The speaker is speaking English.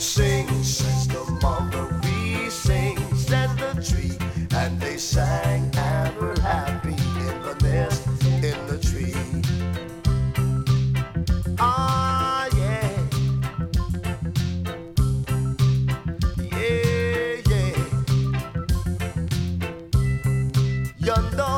Sing, says the mother, we sing, says the tree. And they sang and were happy in the nest, in the tree. Ah, yeah. Yeah, yeah. Yonder